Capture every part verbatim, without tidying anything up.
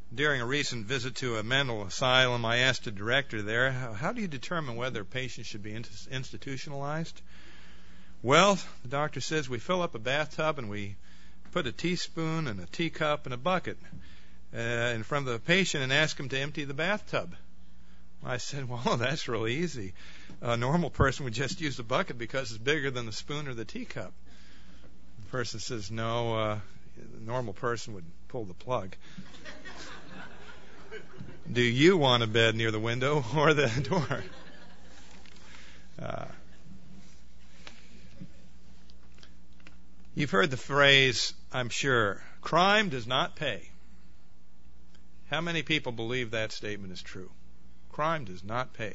During a recent visit to a mental asylum, I asked the director there, how do you determine whether a patient should be institutionalized? Well, the doctor says we fill up a bathtub and we put a teaspoon and a teacup and a bucket uh, in front of the patient and ask him to empty the bathtub. I said, well, that's really easy. A normal person would just use the bucket because it's bigger than the spoon or the teacup. The person says, no, uh, the normal person would pull the plug. Do you want a bed near the window or the door? Uh, you've heard the phrase, I'm sure, crime does not pay. How many people believe that statement is true? Crime does not pay.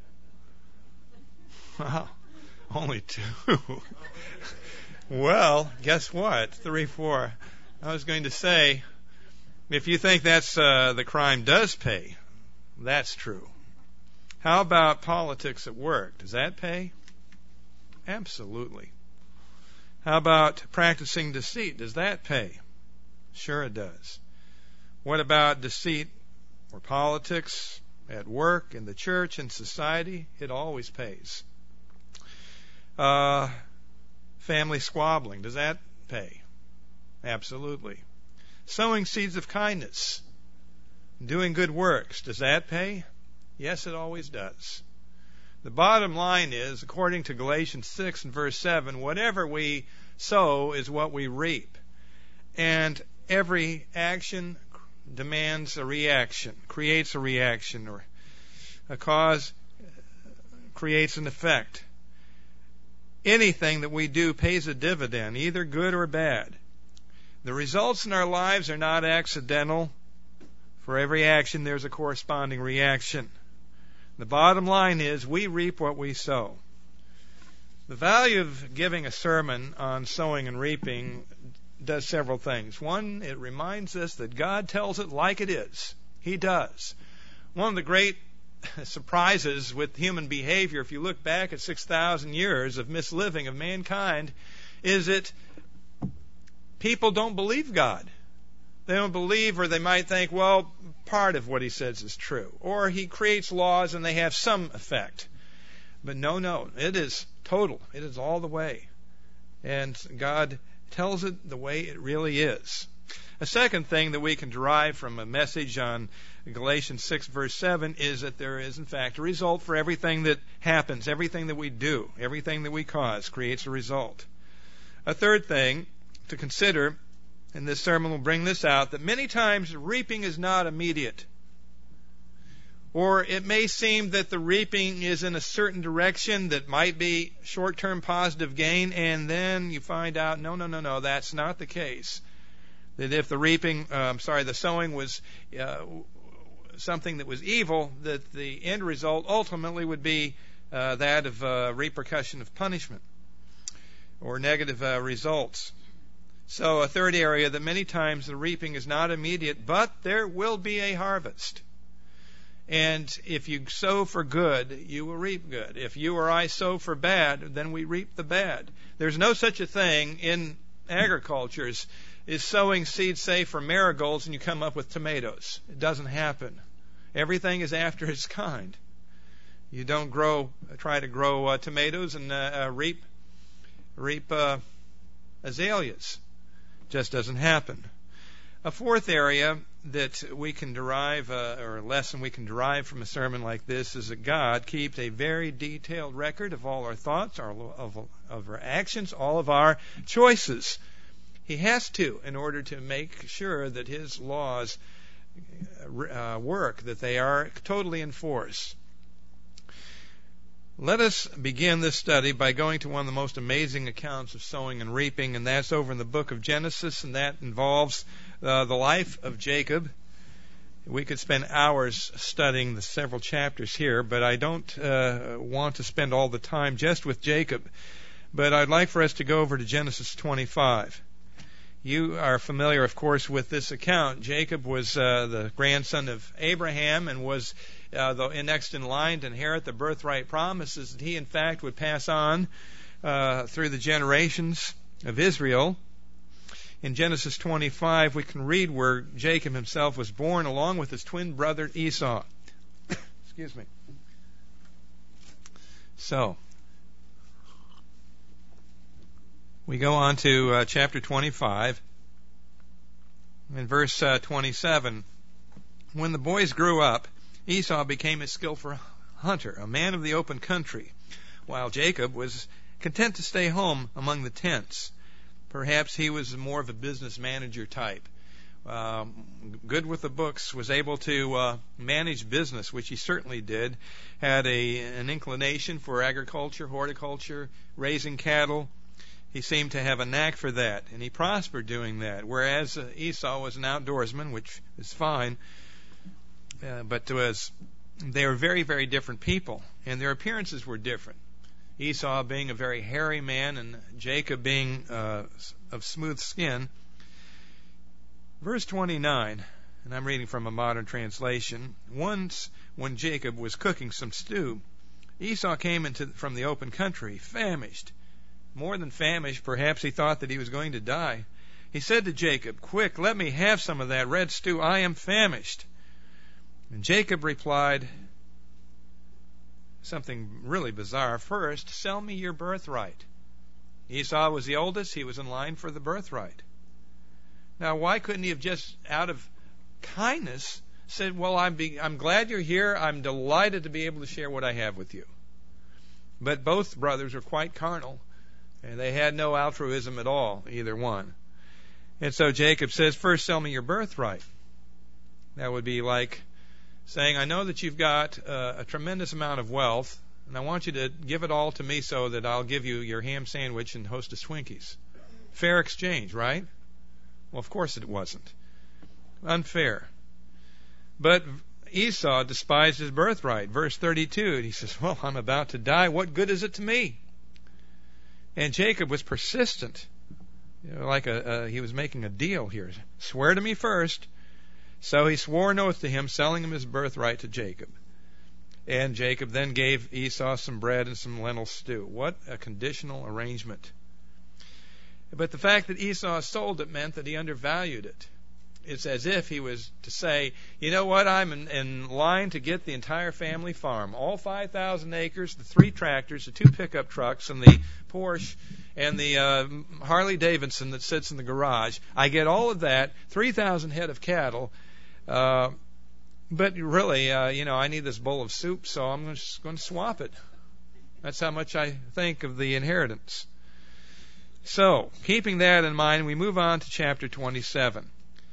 Well, only two. Well, guess what? Three, four. I was going to say, if you think that's uh, the crime does pay, that's true. How about politics at work? Does that pay? Absolutely. How about practicing deceit? Does that pay? Sure it does. What about deceit or politics at work, in the church, in society? It always pays. Uh, family squabbling, does that pay? Absolutely. Sowing seeds of kindness, doing good works, does that pay? Yes, it always does. The bottom line is, according to Galatians six and verse seven, whatever we sow is what we reap. And every action demands a reaction, creates a reaction, or a cause creates an effect. Anything that we do pays a dividend, either good or bad. The results in our lives are not accidental. For every action, there's a corresponding reaction. The bottom line is, we reap what we sow. The value of giving a sermon on sowing and reaping does several things. One, it reminds us that God tells it like it is. He does. One of the great surprises with human behavior, if you look back at six thousand years of misliving of mankind, is that people don't believe God. They don't believe, or they might think, well, part of what he says is true. Or he creates laws and they have some effect. But no, no, it is total. It is all the way. And God tells it the way it really is. A second thing that we can derive from a message on Galatians six verse seven is that there is in fact a result for everything that happens, everything that we do, everything that we cause creates a result. A third thing to consider, and this sermon will bring this out, that many times reaping is not immediate. Or it may seem that the reaping is in a certain direction that might be short-term positive gain, and then you find out, no, no, no, no, that's not the case. That if the reaping, uh, I'm sorry, the sowing was uh, something that was evil, that the end result ultimately would be uh, that of uh, repercussion of punishment or negative uh, results. So a third area, that many times the reaping is not immediate, but there will be a harvest. And if you sow for good, you will reap good. If you or I sow for bad, then we reap the bad. There's no such a thing in agriculture as is sowing seeds, say, for marigolds, and you come up with tomatoes. It doesn't happen. Everything is after its kind. You don't grow, try to grow uh, tomatoes and uh, uh, reap, reap uh, azaleas. Just doesn't happen. A fourth area that we can derive, uh, or a lesson we can derive from a sermon like this, is that God keeps a very detailed record of all our thoughts, our, of, of our actions, all of our choices. He has to, in order to make sure that His laws uh, work, that they are totally enforced. Let us begin this study by going to one of the most amazing accounts of sowing and reaping, and that's over in the book of Genesis, and that involves uh, the life of Jacob. We could spend hours studying the several chapters here, but I don't uh, want to spend all the time just with Jacob. But I'd like for us to go over to Genesis twenty-five. You are familiar, of course, with this account. Jacob was uh, the grandson of Abraham and was uh, the next in line to inherit the birthright promises that he, in fact, would pass on uh, through the generations of Israel. in Genesis twenty-five, we can read where Jacob himself was born along with his twin brother Esau. Excuse me. So, we go on to uh, chapter twenty-five. In verse uh, twenty-seven, when the boys grew up, Esau became a skillful hunter, a man of the open country, while Jacob was content to stay home among the tents. Perhaps he was more of a business manager type. Um, good with the books, was able to uh, manage business, which he certainly did, had a an inclination for agriculture, horticulture, raising cattle. He seemed to have a knack for that, and he prospered doing that, whereas uh, Esau was an outdoorsman, which is fine, uh, but was, they were very, very different people, and their appearances were different. Esau being a very hairy man, and Jacob being uh, of smooth skin. Verse twenty-nine, and I'm reading from a modern translation. Once, when Jacob was cooking some stew, Esau came into from the open country, famished. More than famished, perhaps he thought that he was going to die. He said to Jacob, "Quick, let me have some of that red stew. I am famished." And Jacob replied something really bizarre. "First, sell me your birthright." Esau was the oldest. He was in line for the birthright. Now, why couldn't he have just, out of kindness, said, "Well, I'm, be, I'm glad you're here. I'm delighted to be able to share what I have with you." But both brothers were quite carnal, and they had no altruism at all, either one. And so Jacob says, "First, sell me your birthright." That would be like saying, "I know that you've got uh, a tremendous amount of wealth, and I want you to give it all to me so that I'll give you your ham sandwich and Hostess Twinkies." Fair exchange, right? Well, of course it wasn't. Unfair. But Esau despised his birthright. Verse thirty-two, and he says, "Well, I'm about to die. What good is it to me?" And Jacob was persistent. You know, like a, uh, he was making a deal here. "Swear to me first." So he swore an oath to him, selling him his birthright to Jacob. And Jacob then gave Esau some bread and some lentil stew. What a conditional arrangement. But the fact that Esau sold it meant that he undervalued it. It's as if he was to say, "You know what, I'm in, in line to get the entire family farm. All five thousand acres, the three tractors, the two pickup trucks, and the Porsche, and the uh, Harley Davidson that sits in the garage. I get all of that, three thousand head of cattle, uh, but really, uh, you know, I need this bowl of soup, so I'm just going to swap it." That's how much I think of the inheritance. So, keeping that in mind, we move on to chapter twenty-seven.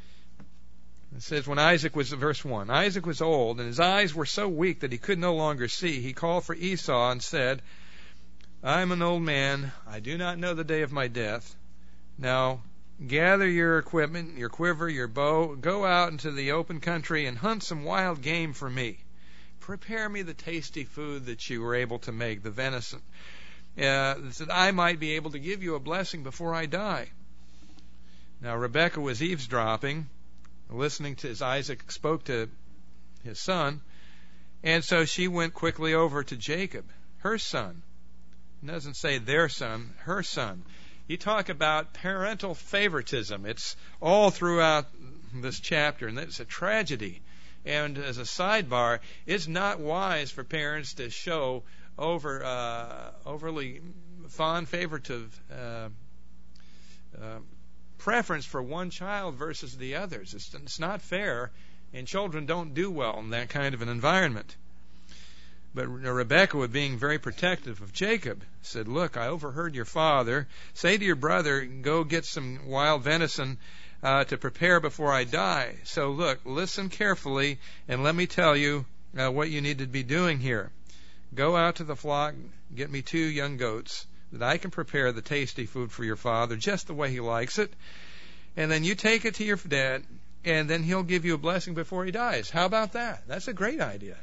It says, when Isaac was, verse one, Isaac was old, and his eyes were so weak that he could no longer see. He called for Esau and said, "I am an old man. I do not know the day of my death. Now, gather your equipment, your quiver, your bow, go out into the open country and hunt some wild game for me. Prepare me the tasty food that you were able to make, the venison, uh, that I might be able to give you a blessing before I die." Now, Rebekah was eavesdropping, listening to as Isaac spoke to his son, and so she went quickly over to Jacob, her son. It doesn't say their son, her son. You talk about parental favoritism. It's all throughout this chapter, and it's a tragedy. And as a sidebar, it's not wise for parents to show over uh, overly fond favoritive uh, uh, preference for one child versus the others. It's, it's not fair, and children don't do well in that kind of an environment. But Rebekah, being very protective of Jacob, said, "Look, I overheard your father say to your brother, go get some wild venison uh, to prepare before I die. So look, listen carefully, and let me tell you uh, what you need to be doing here. Go out to the flock, get me two young goats, that I can prepare the tasty food for your father just the way he likes it, and then you take it to your dad, and then he'll give you a blessing before he dies." How about that? That's a great idea.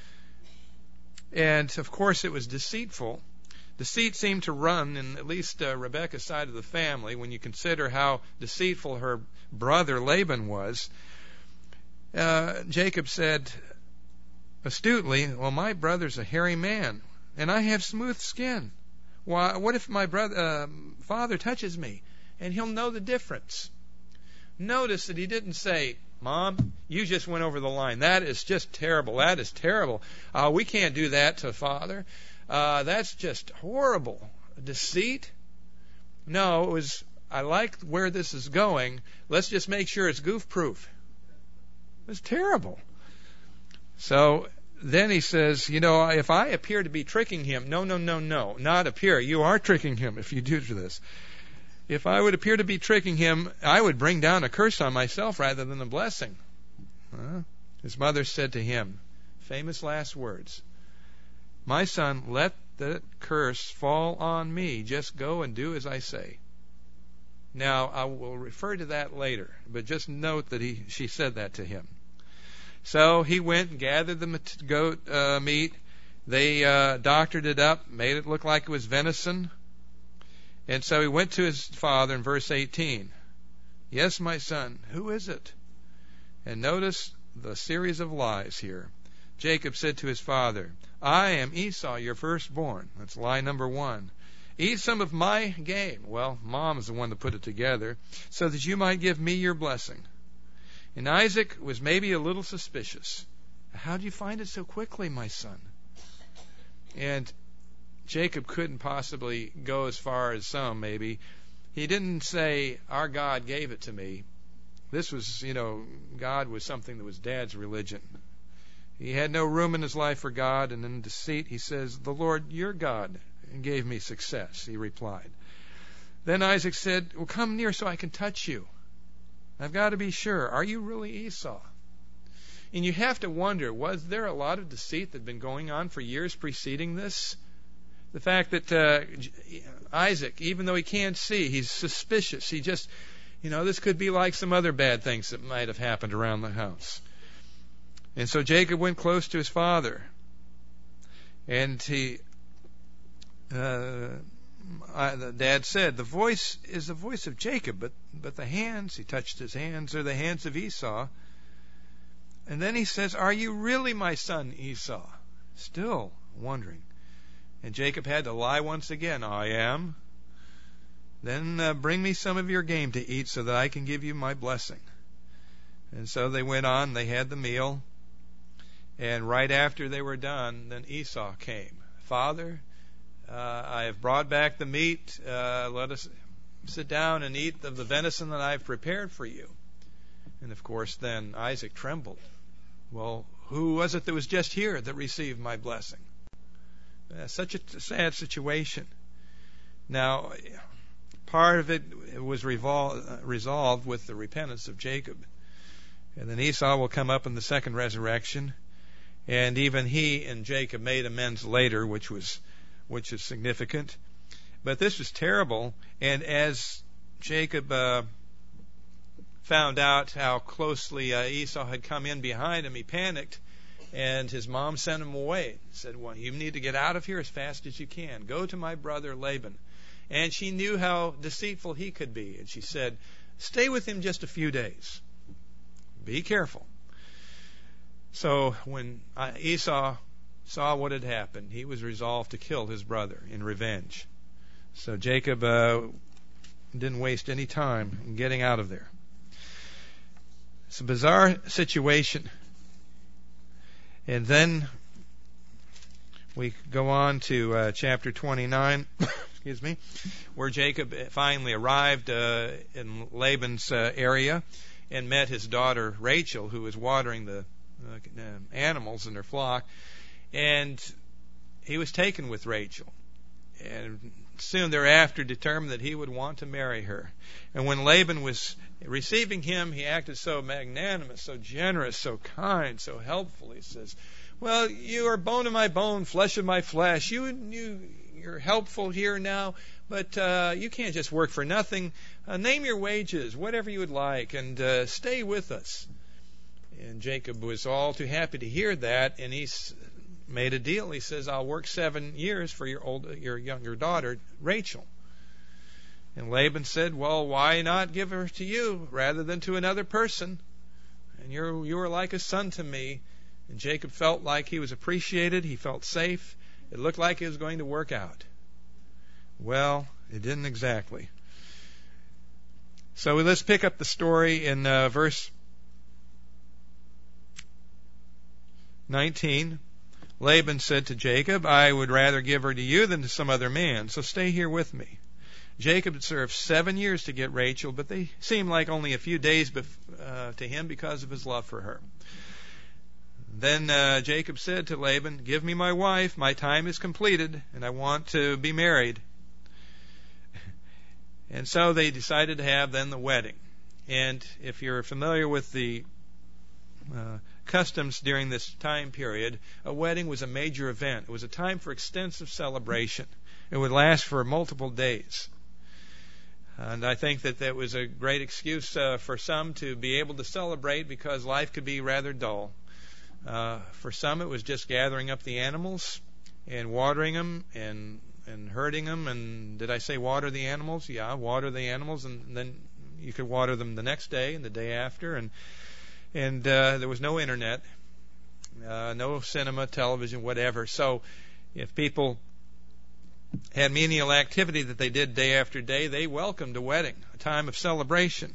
And, of course, it was deceitful. Deceit seemed to run in at least uh, Rebekah's side of the family when you consider how deceitful her brother Laban was. Uh, Jacob said astutely, "Well, my brother's a hairy man, and I have smooth skin. Why, what if my brother, uh, father touches me, and he'll know the difference? Notice that he didn't say, Mom, you just went over the line. That is just terrible. That is terrible. Uh, we can't do that to Father. Uh, that's just horrible. Deceit? No, it was, I like where this is going. Let's just make sure it's goof-proof. It was terrible. So then he says, you know, if I appear to be tricking him, no, no, no, no, not appear. You are tricking him if you do this. If I would appear to be tricking him, I would bring down a curse on myself rather than a blessing. Huh? His mother said to him, famous last words, my son, let the curse fall on me. Just go and do as I say. Now, I will refer to that later, but just note that he, she said that to him. So he went and gathered the goat uh, meat. They uh, doctored it up, made it look like it was venison. And so he went to his father in verse eighteen. Yes, my son, who is it? And notice the series of lies here. Jacob said to his father, I am Esau, your firstborn. That's lie number one. Eat some of my game. Well, Mom is the one that put it together, so that you might give me your blessing. And Isaac was maybe a little suspicious. How do you find it so quickly, my son? And Jacob couldn't possibly go as far as some, maybe. He didn't say, our God gave it to me. This was, you know, God was something that was Dad's religion. He had no room in his life for God, and in deceit he says, the Lord, your God, gave me success, he replied. Then Isaac said, well, come near so I can touch you. I've got to be sure. Are you really Esau? And you have to wonder, was there a lot of deceit that had been going on for years preceding this? The fact that uh, Isaac, even though he can't see, he's suspicious. He just, you know, this could be like some other bad things that might have happened around the house. And so Jacob went close to his father. And he, uh, I, the dad said, the voice is the voice of Jacob, but, but the hands, he touched his hands, are the hands of Esau. And then he says, are you really my son Esau? Still wondering. And Jacob had to lie once again. I am. Then uh, bring me some of your game to eat so that I can give you my blessing. And so they went on. They had the meal. And right after they were done, then Esau came. Father, uh, I have brought back the meat. Uh, let us sit down and eat of the venison that I've prepared for you. And of course, then Isaac trembled. Well, who was it that was just here that received my blessing? Uh, such a sad situation. Now, part of it was revol- resolved with the repentance of Jacob. And then Esau will come up in the second resurrection. And even he and Jacob made amends later, which was which is significant. But this was terrible. And as Jacob uh, found out how closely uh, Esau had come in behind him, he panicked. And his mom sent him away. Said, well, you need to get out of here as fast as you can. Go to my brother Laban. And she knew how deceitful he could be. And she said, stay with him just a few days. Be careful. So when Esau saw what had happened, he was resolved to kill his brother in revenge. So Jacob uh, didn't waste any time in getting out of there. It's a bizarre situation. And then we go on to uh, chapter twenty-nine, excuse me, where Jacob finally arrived uh, in Laban's uh, area and met his daughter Rachel, who was watering the uh, animals in their flock. And he was taken with Rachel. And soon thereafter determined that he would want to marry her. And when Laban was receiving him, he acted so magnanimous, so generous, so kind, so helpful. He says, well, you are bone of my bone, flesh of my flesh. You, you, you're helpful here now, but uh, you can't just work for nothing. Uh, name your wages, whatever you would like, and uh, stay with us. And Jacob was all too happy to hear that, and he made a deal. He says, I'll work seven years for your old, your younger daughter, Rachel. And Laban said, well, why not give her to you rather than to another person? And you're, you are like a son to me. And Jacob felt like he was appreciated. He felt safe. It looked like it was going to work out. Well, it didn't exactly. So let's pick up the story in uh, verse nineteen. Laban said to Jacob, I would rather give her to you than to some other man, so stay here with me. Jacob had served seven years to get Rachel, but they seemed like only a few days bef- uh, to him because of his love for her. Then uh, Jacob said to Laban, give me my wife, my time is completed, and I want to be married. And so they decided to have then the wedding. And if you're familiar with the uh, customs during this time period, a wedding was a major event. It was a time for extensive celebration. It would last for multiple days. And I think that that was a great excuse uh, for some to be able to celebrate because life could be rather dull. Uh, for some, it was just gathering up the animals and watering them and and herding them. And did I say water the animals? Yeah, water the animals, and then you could water them the next day and the day after. And and uh, there was no internet, uh, no cinema, television, whatever. So if people had menial activity that they did day after day, they welcomed a wedding, a time of celebration.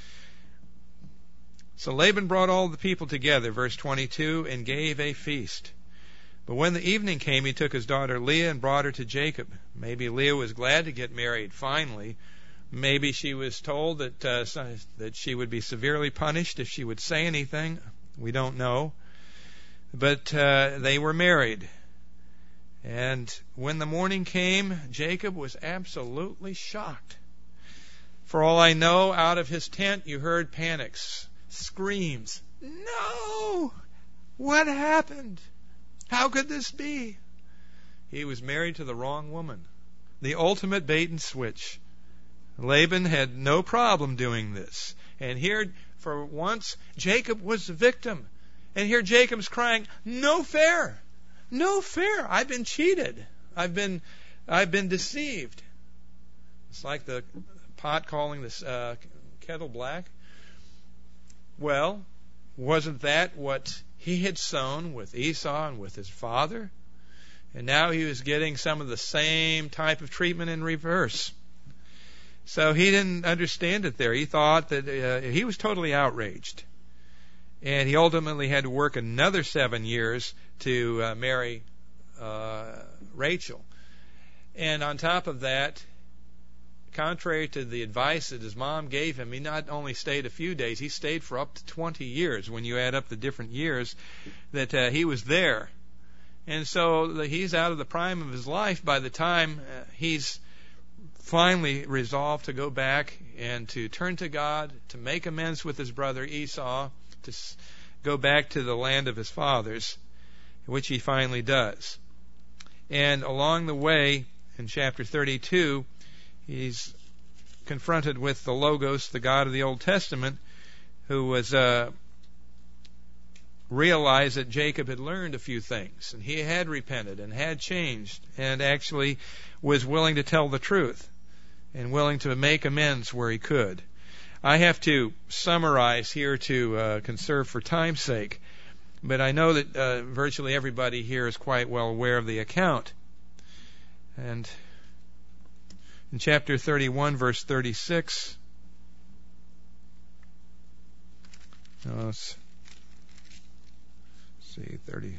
So Laban brought all the people together, verse twenty-two, and gave a feast. But when the evening came, he took his daughter Leah and brought her to Jacob. Maybe Leah was glad to get married finally. Maybe she was told that uh, that she would be severely punished if she would say anything. We don't know. But uh, they were married. And when the morning came, Jacob was absolutely shocked. For all I know, out of his tent you heard panics, screams. No! What happened? How could this be? He was married to the wrong woman. The ultimate bait and switch. Laban had no problem doing this. And here, for once, Jacob was the victim. And here Jacob's crying, no fair! No fair. I've been cheated. I've been, I've been deceived. It's like the pot calling the uh, kettle black. Well, wasn't that what he had sown with Esau and with his father? And now he was getting some of the same type of treatment in reverse. So he didn't understand it there. He thought that uh, he was totally outraged. And he ultimately had to work another seven years to uh, marry uh, Rachel. And on top of that, contrary to the advice that his mom gave him, he not only stayed a few days, he stayed for up to twenty years. When you add up the different years that uh, he was there. And so the, he's out of the prime of his life by the time uh, he's finally resolved to go back and to turn to God, to make amends with his brother Esau, to go back to the land of his fathers, which he finally does. And along the way, in chapter thirty-two, he's confronted with the Logos, the God of the Old Testament, who was uh, realized that Jacob had learned a few things, and he had repented and had changed, and actually was willing to tell the truth and willing to make amends where he could. I have to summarize here to uh, conserve for time's sake, but I know that uh, virtually everybody here is quite well aware of the account. And in chapter thirty-one, verse thirty-six, no, let's see, thirty.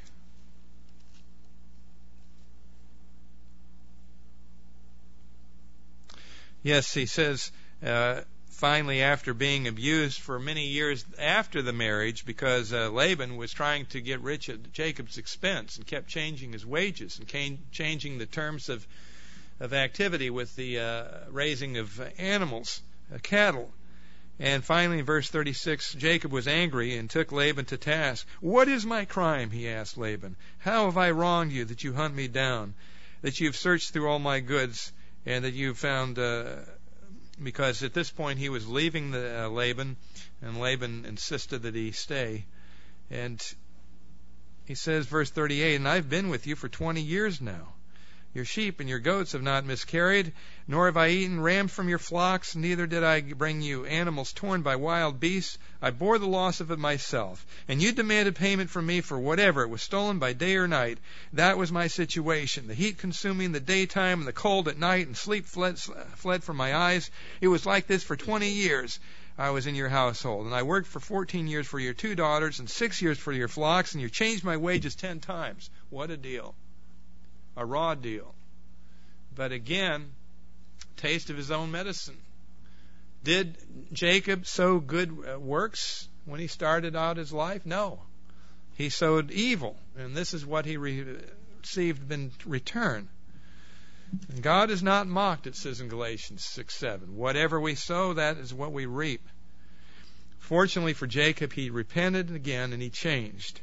Yes, he says, uh, finally, after being abused for many years after the marriage, because uh, Laban was trying to get rich at Jacob's expense and kept changing his wages and can- changing the terms of of activity with the uh, raising of animals, uh, cattle. And finally, in verse thirty-six, Jacob was angry and took Laban to task. What is my crime? He asked Laban. How have I wronged you that you hunt me down, that you have searched through all my goods, and that you have found... Uh, because at this point he was leaving the uh, Laban, and Laban insisted that he stay. And he says, verse thirty-eight, and I've been with you for twenty years now. Your sheep and your goats have not miscarried, nor have I eaten rams from your flocks, neither did I bring you animals torn by wild beasts. I bore the loss of it myself. And you demanded payment from me for whatever it was stolen by day or night. That was my situation. The heat consuming the daytime and the cold at night, and sleep fled, fled from my eyes. It was like this for twenty years. I was in your household, and I worked for fourteen years for your two daughters and six years for your flocks, and you changed my wages ten times. What a deal. A raw deal. But again, taste of his own medicine. Did Jacob sow good works when he started out his life? No. He sowed evil, and this is what he received in return. And God is not mocked, it says in Galatians six seven. Whatever we sow, that is what we reap. Fortunately for Jacob, he repented again and he changed.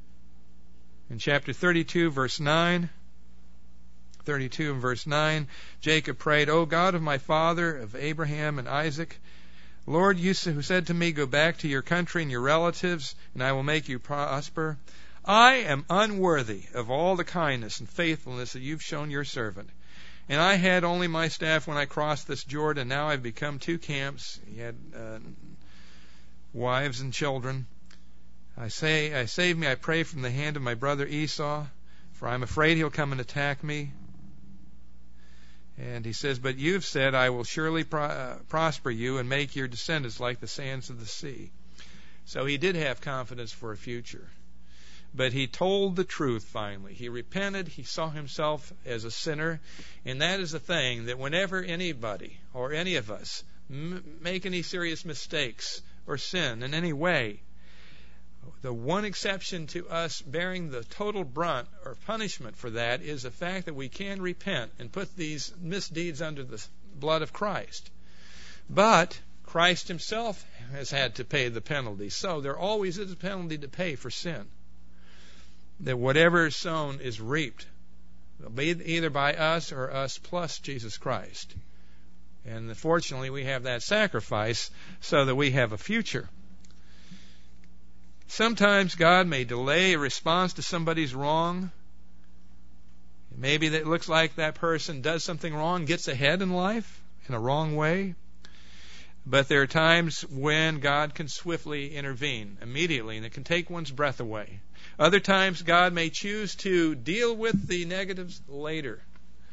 In chapter thirty-two, verse nine, thirty-two and verse nine, Jacob prayed, O God of my father, of Abraham and Isaac, Lord, you who said to me, go back to your country and your relatives, and I will make you prosper. I am unworthy of all the kindness and faithfulness that you've shown your servant. And I had only my staff when I crossed this Jordan. Now I've become two camps. He had uh, wives and children. I say, I save me, I pray, from the hand of my brother Esau, for I'm afraid he'll come and attack me. And he says, but you've said, I will surely pro- uh, prosper you and make your descendants like the sands of the sea. So he did have confidence for a future. But he told the truth finally. He repented. He saw himself as a sinner. And that is the thing, that whenever anybody or any of us m- make any serious mistakes or sin in any way, the one exception to us bearing the total brunt or punishment for that is the fact that we can repent and put these misdeeds under the blood of Christ. But Christ himself has had to pay the penalty. So there always is a penalty to pay for sin. That whatever is sown is reaped, either by us or us plus Jesus Christ. And fortunately we have that sacrifice so that we have a future. Sometimes God may delay a response to somebody's wrong. Maybe it looks like that person does something wrong, gets ahead in life in a wrong way. But there are times when God can swiftly intervene immediately, and it can take one's breath away. Other times God may choose to deal with the negatives later.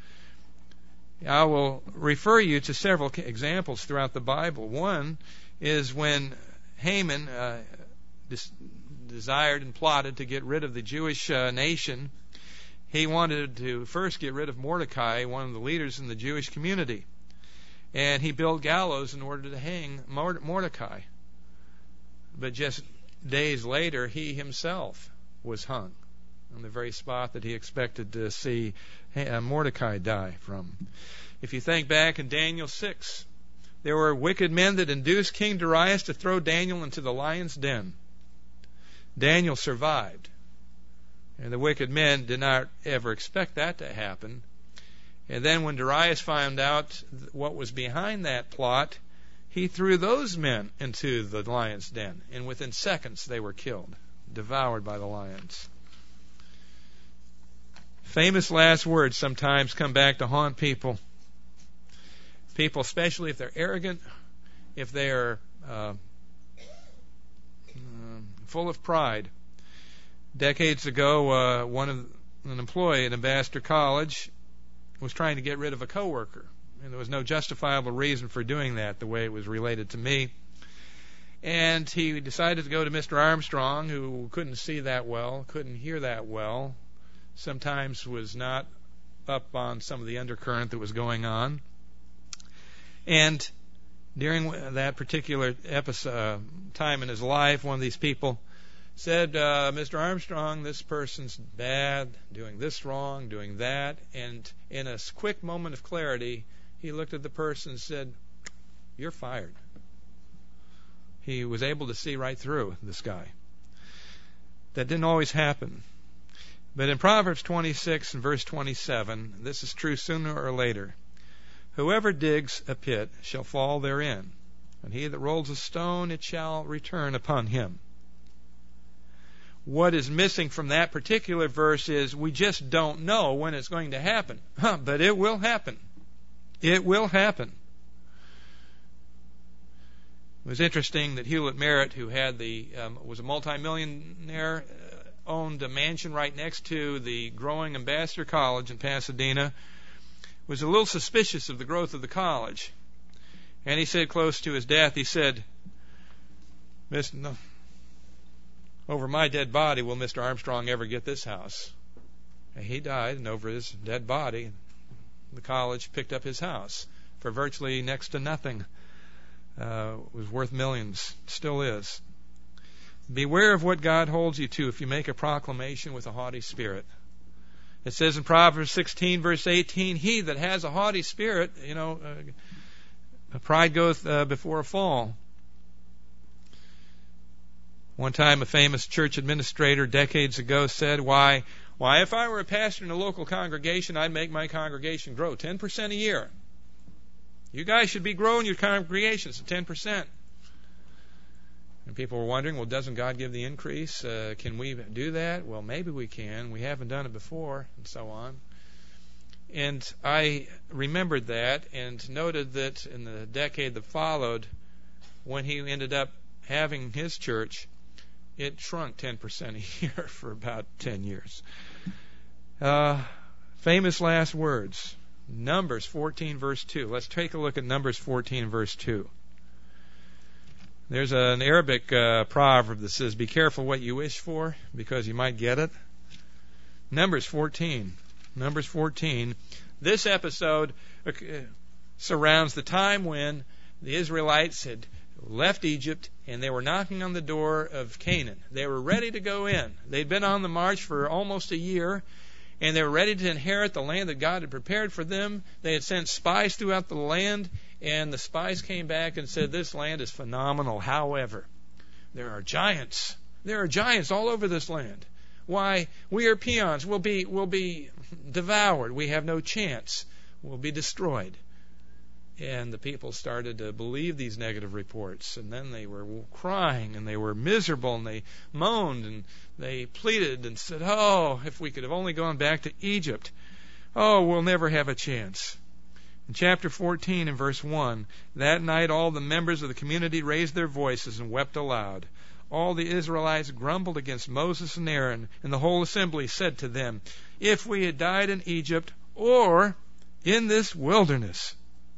I will refer you to several examples throughout the Bible. One is when Haman uh, dis- desired and plotted to get rid of the Jewish uh, nation. He wanted to first get rid of Mordecai, one of the leaders in the Jewish community. And he built gallows in order to hang Mordecai. But just days later, he himself was hung on the very spot that he expected to see Mordecai die from. If you think back in Daniel six, there were wicked men that induced King Darius to throw Daniel into the lion's den. Daniel survived. And the wicked men did not ever expect that to happen. And then when Darius found out what was behind that plot, he threw those men into the lion's den. And within seconds they were killed, devoured by the lions. Famous last words sometimes come back to haunt people. People, especially if they're arrogant, if they are uh, full of pride. Decades ago, uh, one of an employee at Ambassador College was trying to get rid of a coworker, and there was no justifiable reason for doing that the way it was related to me. And he decided to go to Mister Armstrong, who couldn't see that well, couldn't hear that well, sometimes was not up on some of the undercurrent that was going on. And during that particular episode, uh, time in his life, one of these people said, uh, Mister Armstrong, this person's bad, doing this wrong, doing that. And in a quick moment of clarity, he looked at the person and said, you're fired. He was able to see right through this guy. That didn't always happen. But in Proverbs twenty-six and verse twenty-seven, this is true sooner or later. Whoever digs a pit shall fall therein, and he that rolls a stone, it shall return upon him. what is missing from that particular verse is we just don't know when it's going to happen. Huh, but it will happen. It will happen. It was interesting that Hewlett Merritt, who had the um, was a multimillionaire, uh, owned a mansion right next to the growing Ambassador College in Pasadena, was a little suspicious of the growth of the college. And he said close to his death, he said, Mister No, over my dead body will Mister Armstrong ever get this house? And he died, and over his dead body, the college picked up his house for virtually next to nothing. Uh, it was worth millions, still is. Beware of what God holds you to if you make a proclamation with a haughty spirit. It says in Proverbs sixteen, verse eighteen, he that has a haughty spirit, you know, uh, pride goeth uh, before a fall. One time a famous church administrator decades ago said, why, why, if I were a pastor in a local congregation, I'd make my congregation grow ten percent a year. You guys should be growing your congregations to ten percent. And people were wondering, well, doesn't God give the increase? Uh, can we do that? Well, maybe we can. We haven't done it before, and so on. And I remembered that and noted that in the decade that followed, when he ended up having his church, it shrunk ten percent a year for about ten years. Uh, famous last words. Numbers fourteen, verse two. Let's take a look at Numbers fourteen, verse two. There's an Arabic uh, proverb that says, be careful what you wish for, because you might get it. Numbers fourteen. Numbers fourteen. This episode uh, surrounds the time when the Israelites had left Egypt and they were knocking on the door of Canaan. They were ready to go in. They'd been on the march for almost a year, and they were ready to inherit the land that God had prepared for them. They had sent spies throughout the land, and the spies came back and said, this land is phenomenal. However, there are giants. There are giants all over this land. Why, we are peons. We'll be, we'll be devoured. We have no chance. We'll be destroyed. And the people started to believe these negative reports. And then they were crying, and they were miserable, and they moaned, and they pleaded and said, oh, if we could have only gone back to Egypt. Oh, we'll never have a chance. In chapter fourteen and verse one, that night all the members of the community raised their voices and wept aloud. All the Israelites grumbled against Moses and Aaron, and the whole assembly said to them, if we had died in Egypt or in this wilderness,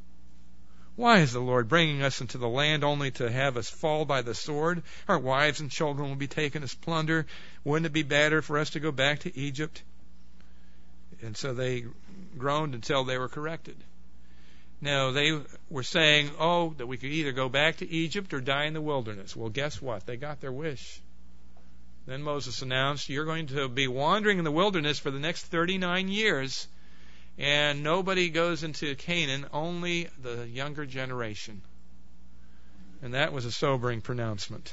why is the Lord bringing us into the land only to have us fall by the sword? Our wives and children will be taken as plunder. Wouldn't it be better for us to go back to Egypt? And so they groaned until they were corrected. Now, they were saying, oh, that we could either go back to Egypt or die in the wilderness. Well, guess what? They got their wish. Then Moses announced, you're going to be wandering in the wilderness for the next thirty-nine years, and nobody goes into Canaan, only the younger generation. And that was a sobering pronouncement.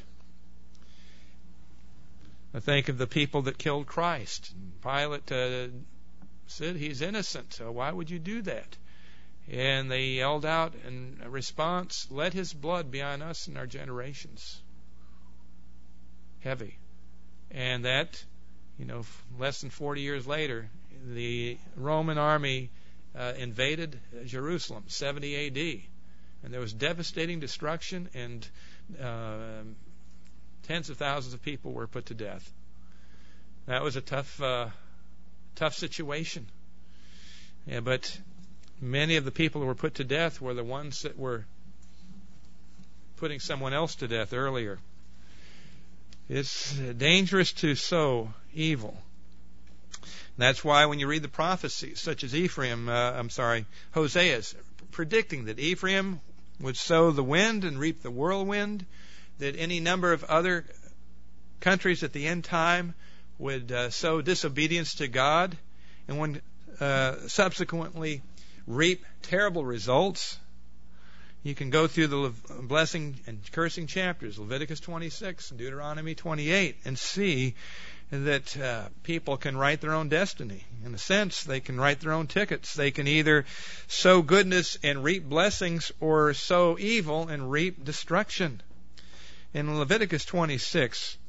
I think of the people that killed Christ. Pilate uh, said he's innocent, so why would you do that? And they yelled out in response, let his blood be on us and our generations. Heavy. And that, you know, less than forty years later, the Roman army uh, invaded Jerusalem, seventy A D. And there was devastating destruction, and uh, tens of thousands of people were put to death. That was a tough, uh, tough situation. Yeah, but many of the people who were put to death were the ones that were putting someone else to death earlier. It's dangerous to sow evil. That's why when you read the prophecies, such as Ephraim, uh, I'm sorry, Hosea's predicting that Ephraim would sow the wind and reap the whirlwind, that any number of other countries at the end time would uh, sow disobedience to God, and would uh, subsequently reap terrible results. You can go through the blessing and cursing chapters, Leviticus twenty-six and Deuteronomy twenty-eight, and see that uh, people can write their own destiny. In a sense, they can write their own tickets. They can either sow goodness and reap blessings, or sow evil and reap destruction. In Leviticus twenty-six,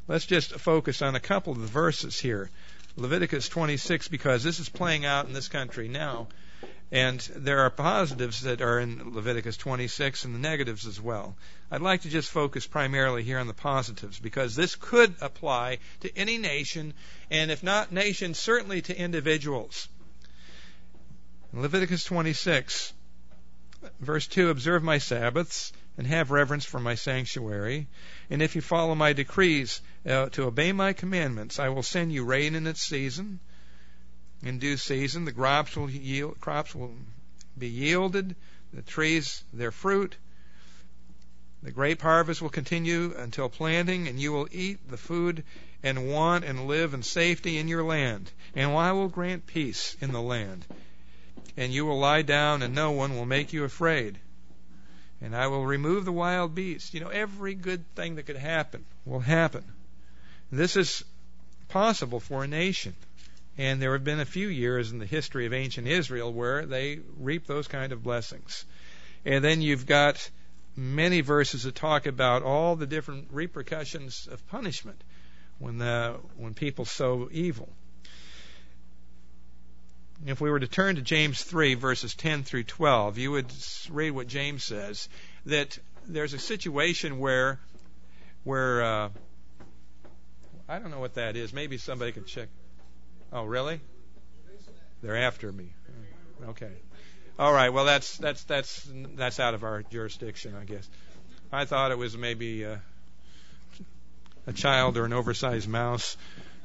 let's just focus on a couple of the verses here. Leviticus twenty-six, because this is playing out in this country now. And there are positives that are in Leviticus twenty-six and the negatives as well. I'd like to just focus primarily here on the positives, because this could apply to any nation, and if not nations, certainly to individuals. In Leviticus twenty-six, verse two, observe my Sabbaths and have reverence for my sanctuary. And if you follow my decrees uh, to obey my commandments, I will send you rain in its season. In due season, the crops will yield, crops will be yielded, the trees their fruit. The grape harvest will continue until planting, and you will eat the food and want and live in safety in your land. And I will grant peace in the land. And you will lie down, and no one will make you afraid. And I will remove the wild beasts. You know, every good thing that could happen will happen. This is possible for a nation. And there have been a few years in the history of ancient Israel where they reap those kind of blessings. And then you've got many verses that talk about all the different repercussions of punishment when the, when people sow evil. If we were to turn to James three, verses ten through twelve, you would read what James says, that there's a situation where, where uh, I don't know what that is. Maybe somebody can check. Oh, really? They're after me. Okay. All right. Well, that's that's that's that's out of our jurisdiction, I guess. I thought it was maybe a, a child or an oversized mouse.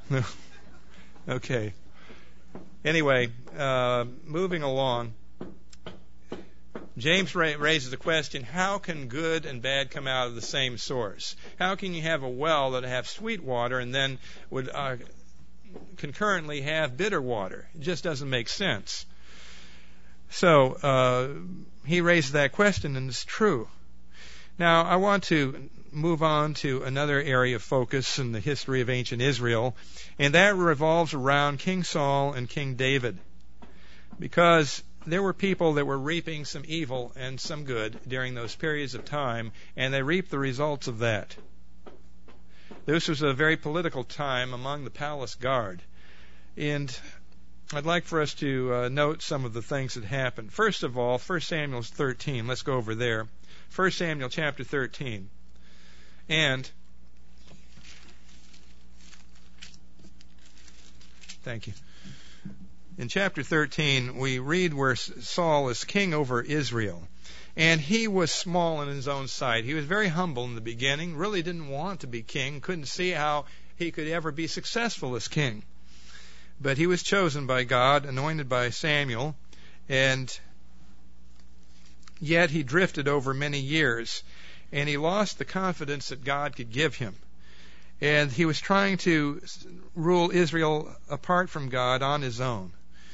Okay. Anyway, uh, moving along, James ra- raises the question, how can good and bad come out of the same source? How can you have a well that have sweet water and then would uh, concurrently have bitter water? It just doesn't make sense. So uh, he raised that question, and it's true. Now, I want to move on to another area of focus in the history of ancient Israel, and that revolves around King Saul and King David, because there were people that were reaping some evil and some good during those periods of time, and they reaped the results of that. This was a very political time among the palace guard, and I'd like for us to uh, note some of the things that happened. First of all, First Samuel thirteen. Let's go over there. First Samuel chapter thirteen. And thank you. In chapter thirteen, we read where Saul is king over Israel. And he was small in his own sight. He was very humble in the beginning, really didn't want to be king, couldn't see how he could ever be successful as king. But he was chosen by God, anointed by Samuel, and yet he drifted over many years, and he lost the confidence that God could give him. And he was trying to rule Israel apart from God on his own.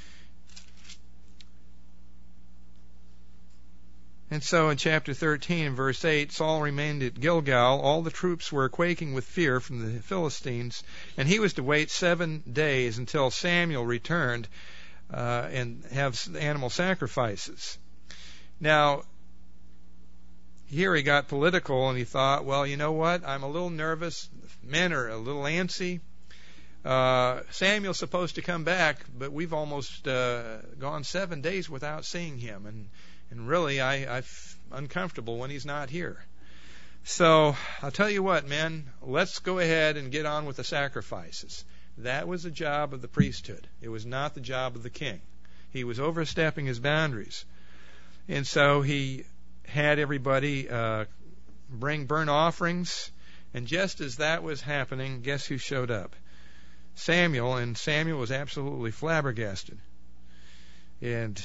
And so in chapter thirteen, verse eight, Saul remained at Gilgal. All the troops were quaking with fear from the Philistines, and he was to wait seven days until Samuel returned uh, and have animal sacrifices. Now, here he got political, and he thought, well, you know what? I'm a little nervous. Men are a little antsy. Uh, Samuel's supposed to come back, but we've almost uh, gone seven days without seeing him, and And really, I, I'm uncomfortable when he's not here. So I'll tell you what, men, let's go ahead and get on with the sacrifices. That was the job of the priesthood. It was not the job of the king. He was overstepping his boundaries. And so he had everybody uh, bring burnt offerings. And just as that was happening, guess who showed up? Samuel. And Samuel was absolutely flabbergasted. And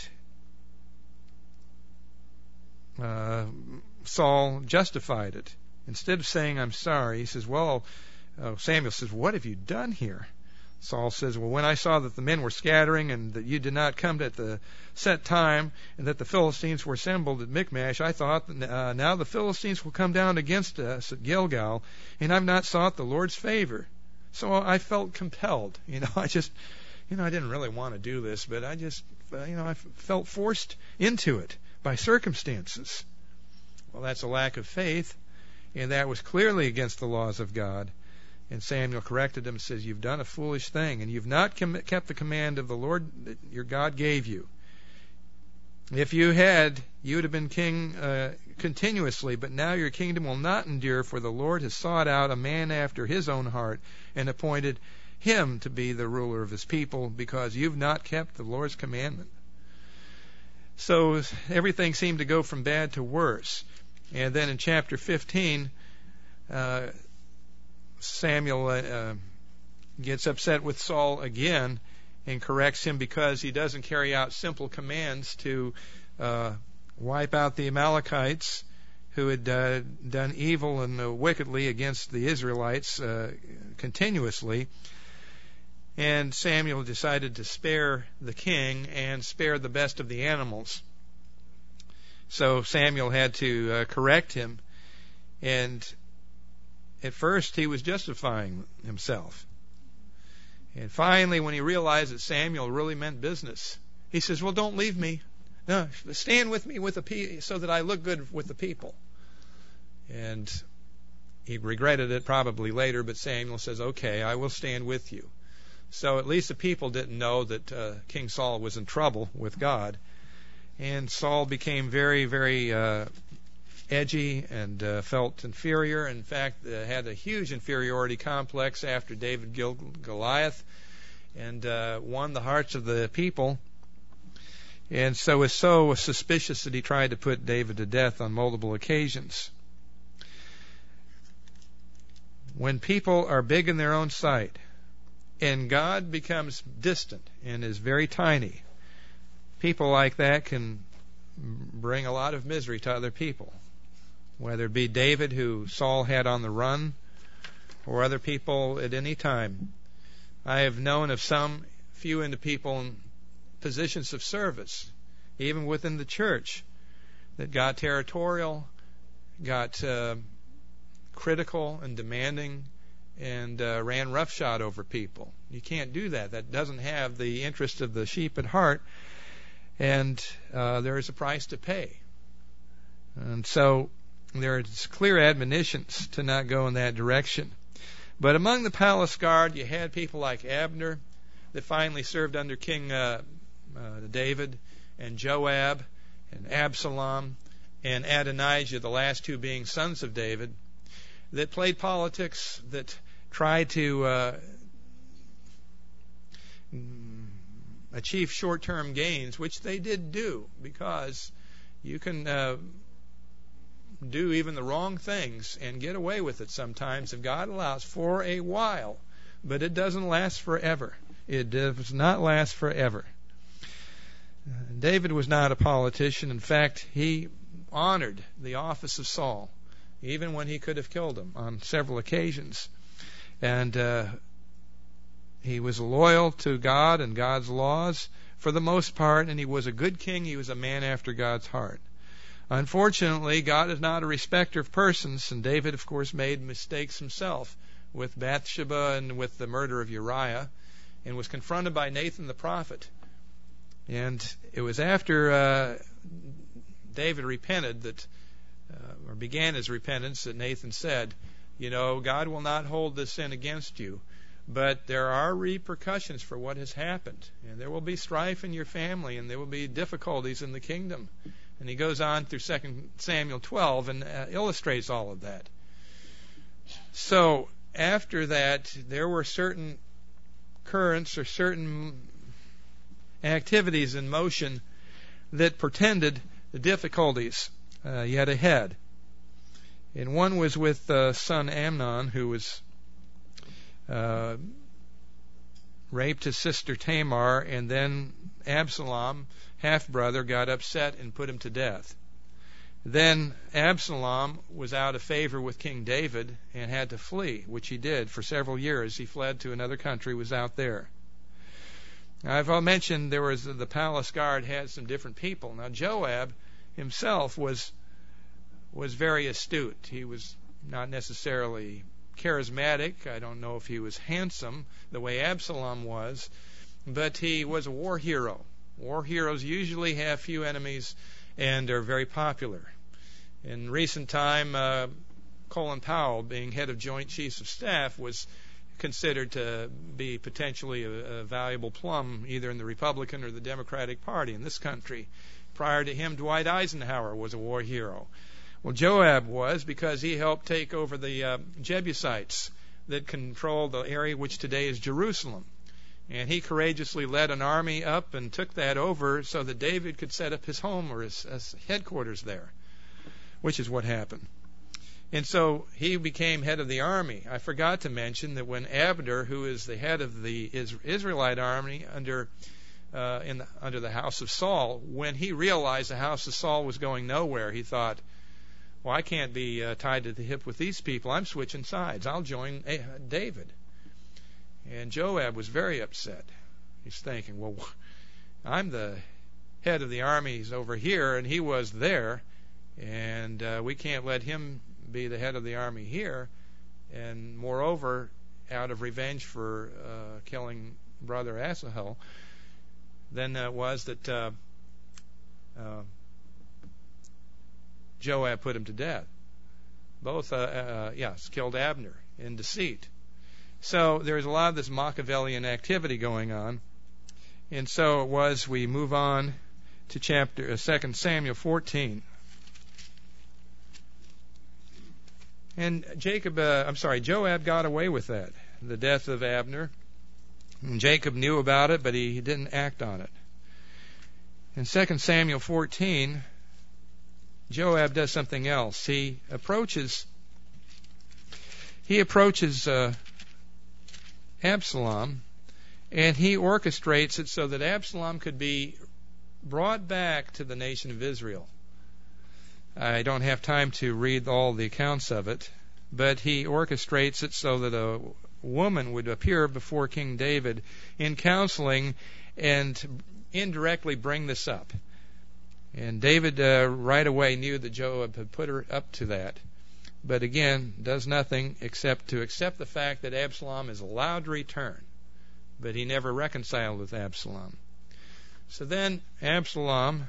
Uh, Saul justified it. Instead of saying, I'm sorry, he says, well, uh, Samuel says, what have you done here? Saul says, well, when I saw that the men were scattering and that you did not come at the set time and that the Philistines were assembled at Michmash, I thought, uh, now the Philistines will come down against us at Gilgal, and I've not sought the Lord's favor. So I felt compelled. You know, I just, you know, I didn't really want to do this, but I just, uh, you know, I felt forced into it by circumstances. Well, that's a lack of faith, and that was clearly against the laws of God. And Samuel corrected him and says, "You've done a foolish thing, and you've not com- kept the command of the Lord that your God gave you. If you had, you would have been king uh, continuously, but now your kingdom will not endure, for the Lord has sought out a man after his own heart and appointed him to be the ruler of his people, because you've not kept the Lord's commandment." So everything seemed to go from bad to worse. And then in chapter fifteen, uh, Samuel uh, gets upset with Saul again and corrects him because he doesn't carry out simple commands to uh, wipe out the Amalekites who had uh, done evil and uh, wickedly against the Israelites uh, continuously. And Samuel decided to spare the king and spare the best of the animals. So Samuel had to uh, correct him, and at first he was justifying himself. And finally, when he realized that Samuel really meant business, he says, "Well, don't leave me. No, stand with me with the pe- so that I look good with the people." And he regretted it probably later, but Samuel says, "Okay, I will stand with you." So at least the people didn't know that uh, King Saul was in trouble with God. And Saul became very, very uh, edgy and uh, felt inferior. In fact, uh, had a huge inferiority complex after David killed Goliath and uh, won the hearts of the people. And so was so suspicious that he tried to put David to death on multiple occasions. When people are big in their own sight, and God becomes distant and is very tiny, people like that can bring a lot of misery to other people. Whether it be David, who Saul had on the run, or other people at any time. I have known of some few in the people in positions of service, even within the church, that got territorial, got uh, critical and demanding, and uh, ran roughshod over people. You can't do that. That doesn't have the interest of the sheep at heart, and uh, there is a price to pay. And so there is clear admonitions to not go in that direction. But among the palace guard, you had people like Abner, that finally served under King uh, uh, David, and Joab, and Absalom, and Adonijah, the last two being sons of David, that played politics, that tried to uh, achieve short-term gains, which they did do, because you can uh, do even the wrong things and get away with it sometimes if God allows, for a while, but it doesn't last forever. It does not last forever. David was not a politician. In fact, he honored the office of Saul, even when he could have killed him on several occasions. And uh, he was loyal to God and God's laws for the most part, and he was a good king. He was a man after God's heart. Unfortunately, God is not a respecter of persons, and David, of course, made mistakes himself with Bathsheba and with the murder of Uriah, and was confronted by Nathan the prophet. And it was after uh, David repented that, uh, or began his repentance, that Nathan said, you know, God will not hold this sin against you, but there are repercussions for what has happened, and there will be strife in your family, and there will be difficulties in the kingdom. And he goes on through Second Samuel twelve and uh, illustrates all of that. So after that, there were certain currents or certain activities in motion that portended the difficulties uh, yet ahead. And one was with uh, son Amnon, who was uh, raped his sister Tamar, and then Absalom, half-brother, got upset and put him to death. Then Absalom was out of favor with King David and had to flee, which he did for several years. He fled to another country, was out there. Now, I've all mentioned there was the palace guard had some different people. Now Joab himself was was very astute. He was not necessarily charismatic. I don't know if he was handsome the way Absalom was, but he was a war hero. War heroes usually have few enemies and are very popular. In recent time, uh, Colin Powell, being head of Joint Chiefs of Staff, was considered to be potentially a, a valuable plum either in the Republican or the Democratic Party in this country. Prior to him, Dwight Eisenhower was a war hero. Well, Joab was, because he helped take over the uh, Jebusites that controlled the area which today is Jerusalem. And he courageously led an army up and took that over so that David could set up his home or his, his headquarters there, which is what happened. And so he became head of the army. I forgot to mention that when Abner, who is the head of the Israelite army under uh, in the, under the house of Saul, when he realized the house of Saul was going nowhere, he thought, well, I can't be uh, tied to the hip with these people. I'm switching sides. I'll join uh, David. And Joab was very upset. He's thinking, well, I'm the head of the armies over here, and he was there, and uh, we can't let him be the head of the army here. And moreover, out of revenge for uh, killing brother Asahel, then it was that uh, uh, Joab put him to death. Both, uh, uh, yes, killed Abner in deceit. So there's a lot of this Machiavellian activity going on. And so it was, we move on to chapter uh, Second Samuel fourteen. And Jacob, uh, I'm sorry, Joab got away with that, the death of Abner. And Jacob knew about it, but he, he didn't act on it. In Second Samuel fourteen, Joab does something else. He approaches, he approaches uh, Absalom, and he orchestrates it so that Absalom could be brought back to the nation of Israel. I don't have time to read all the accounts of it, but he orchestrates it so that a woman would appear before King David in counseling and indirectly bring this up. And David uh, right away knew that Joab had put her up to that, but again does nothing except to accept the fact that Absalom is allowed to return, but he never reconciled with Absalom. So then Absalom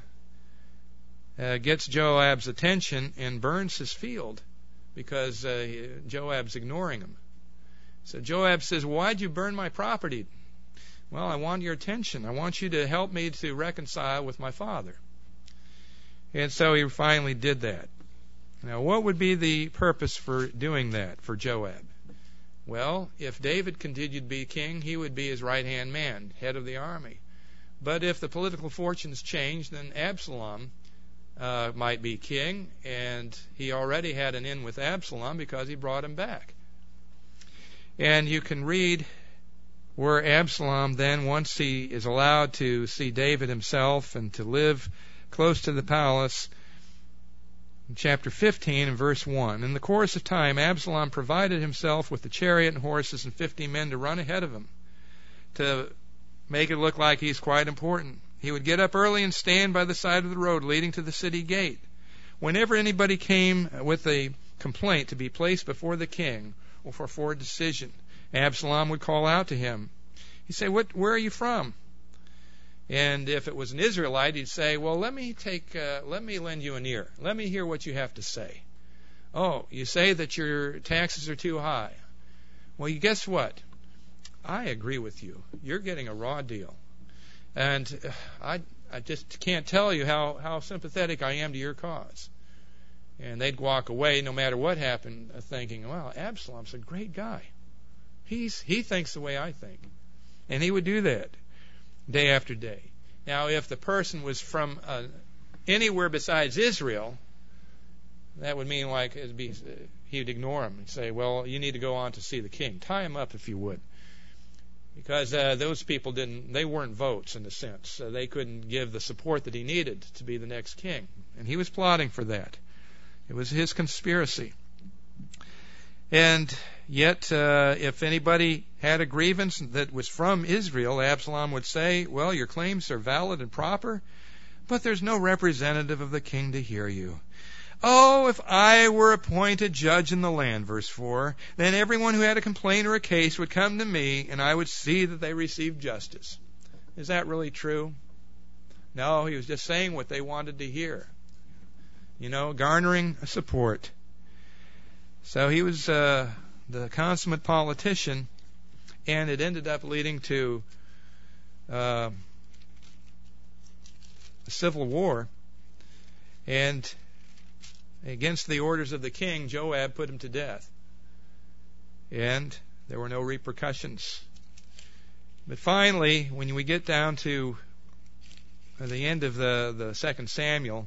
uh, gets Joab's attention and burns his field because uh, Joab's ignoring him. So Joab says, why'd you burn my property? Well, I want your attention. I want you to help me to reconcile with my father. And so he finally did that. Now, what would be the purpose for doing that for Joab? Well, if David continued to be king, he would be his right-hand man, head of the army. But if the political fortunes changed, then Absalom uh, might be king, and he already had an in with Absalom because he brought him back. And you can read where Absalom then, once he is allowed to see David himself and to live close to the palace, in chapter fifteen and verse one, in the course of time Absalom provided himself with the chariot and horses and fifty men to run ahead of him, to make it look like he's quite important. He would get up early and stand by the side of the road leading to the city gate. Whenever anybody came with a complaint to be placed before the king or for, for a decision, Absalom would call out to him. He'd say, "What? Where are you from?" And if it was an Israelite, he'd say, well, let me take, uh, let me lend you an ear. Let me hear what you have to say. Oh, you say that your taxes are too high. Well, you guess what? I agree with you. You're getting a raw deal. And uh, I, I just can't tell you how, how sympathetic I am to your cause. And they'd walk away no matter what happened, uh, thinking, well, Absalom's a great guy. He's, he thinks the way I think. And he would do that day after day. Now, if the person was from uh, anywhere besides Israel, that would mean like it'd be, uh, he would ignore him and say, well, you need to go on to see the king. Tie him up if you would. Because uh, those people didn't, they weren't votes in a sense. So they couldn't give the support that he needed to be the next king. And he was plotting for that. It was his conspiracy. And yet, uh, if anybody had a grievance that was from Israel, Absalom would say, well, your claims are valid and proper, but there's no representative of the king to hear you. Oh, if I were appointed judge in the land, verse four, then everyone who had a complaint or a case would come to me, and I would see that they received justice. Is that really true? No, he was just saying what they wanted to hear. You know, garnering support. So he was uh, the consummate politician, and it ended up leading to uh, a civil war. And against the orders of the king, Joab put him to death. And there were no repercussions. But finally, when we get down to the end of the, the second Samuel,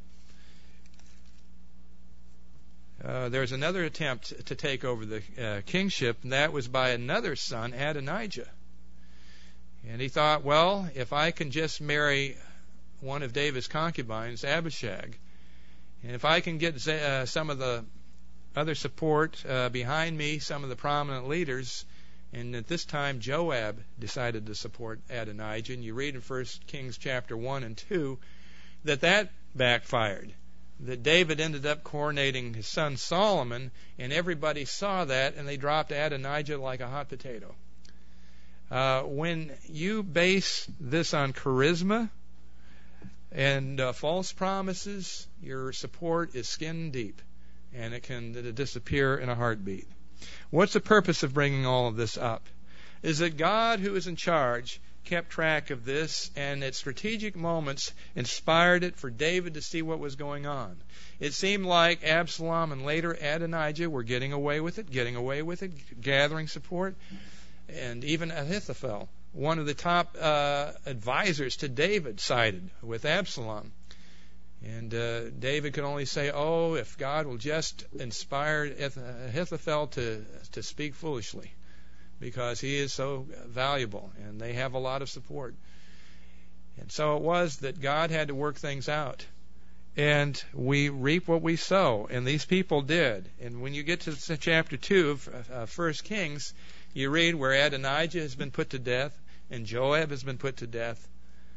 uh, there's another attempt to take over the uh, kingship, and that was by another son, Adonijah. And he thought, well, if I can just marry one of David's concubines, Abishag, and if I can get uh, some of the other support uh, behind me, some of the prominent leaders, and at this time Joab decided to support Adonijah, and you read in First Kings chapter one and two that that backfired, that David ended up coronating his son Solomon, and everybody saw that, and they dropped Adonijah like a hot potato. Uh, when you base this on charisma and uh, false promises, your support is skin deep, and it can disappear in a heartbeat. What's the purpose of bringing all of this up? Is that God, who is in charge, kept track of this, and at strategic moments inspired it for David to see what was going on. It seemed like Absalom and later Adonijah were getting away with it, getting away with it, gathering support, and even Ahithophel, one of the top uh, advisors to David, sided with Absalom. And uh, David could only say, oh, if God will just inspire Ahithophel to, to speak foolishly, because he is so valuable, and they have a lot of support. And so it was that God had to work things out. And we reap what we sow, and these people did. And when you get to chapter two of uh, First Kings, you read where Adonijah has been put to death, and Joab has been put to death.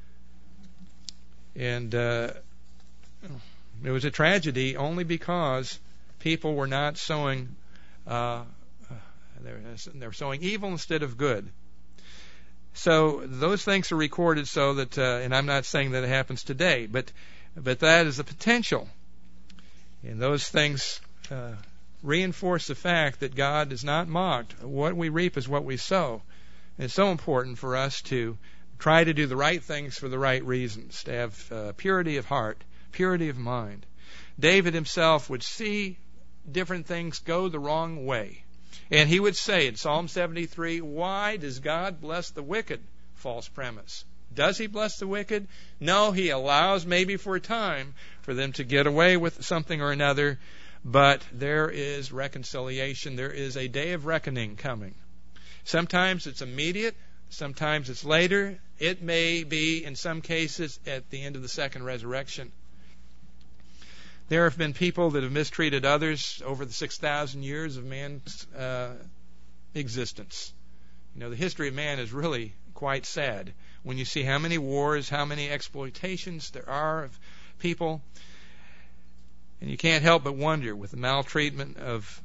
And uh, it was a tragedy only because people were not sowing, uh, they were sowing evil instead of good. So those things are recorded so that, uh, and I'm not saying that it happens today, but but that is the potential. And those things uh, reinforce the fact that God is not mocked. What we reap is what we sow. And it's so important for us to try to do the right things for the right reasons, to have uh, purity of heart, purity of mind. David himself would see different things go the wrong way. And he would say in Psalm seventy-three, why does God bless the wicked? False premise. Does he bless the wicked? No, he allows maybe for a time for them to get away with something or another, but there is reconciliation. There is a day of reckoning coming. Sometimes it's immediate. Sometimes it's later. It may be, in some cases, at the end of the second resurrection. There have been people that have mistreated others over the six thousand years of man's uh, existence. You know, the history of man is really quite sad when you see how many wars, how many exploitations there are of people. And you can't help but wonder, with the maltreatment of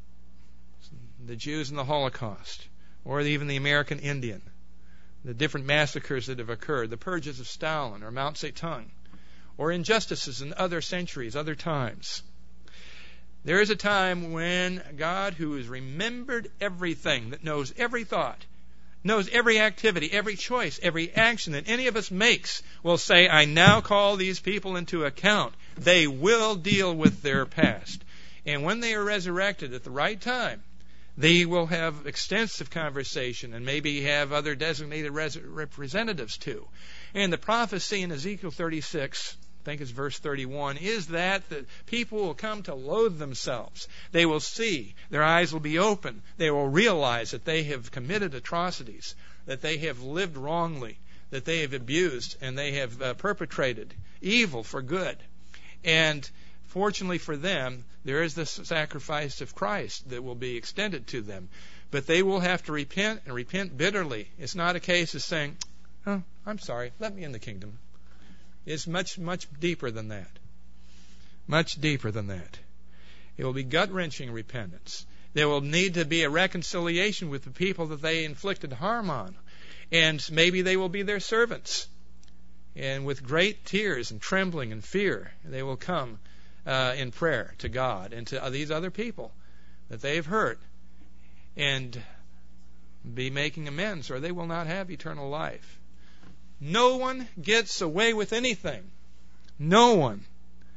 the Jews in the Holocaust, or even the American Indian, the different massacres that have occurred, the purges of Stalin or Mao Zedong, or injustices in other centuries, other times. There is a time when God, who has remembered everything, that knows every thought, knows every activity, every choice, every action that any of us makes, will say, I now call these people into account. They will deal with their past. And when they are resurrected at the right time, they will have extensive conversation and maybe have other designated res- representatives too. And the prophecy in Ezekiel thirty-six, I think it's verse thirty-one, is that the people will come to loathe themselves. They will see, their eyes will be open. They will realize that they have committed atrocities, that they have lived wrongly, that they have abused, and they have uh, perpetrated evil for good. And fortunately for them, there is the sacrifice of Christ that will be extended to them. But they will have to repent, and repent bitterly. It's not a case of saying, oh, I'm sorry, let me in the kingdom. It's much, much deeper than that. Much deeper than that. It will be gut-wrenching repentance. There will need to be a reconciliation with the people that they inflicted harm on. And maybe they will be their servants. And with great tears and trembling and fear, they will come uh, in prayer to God and to these other people. that they've hurt and be making amends, or they will not have eternal life. No one gets away with anything. No one.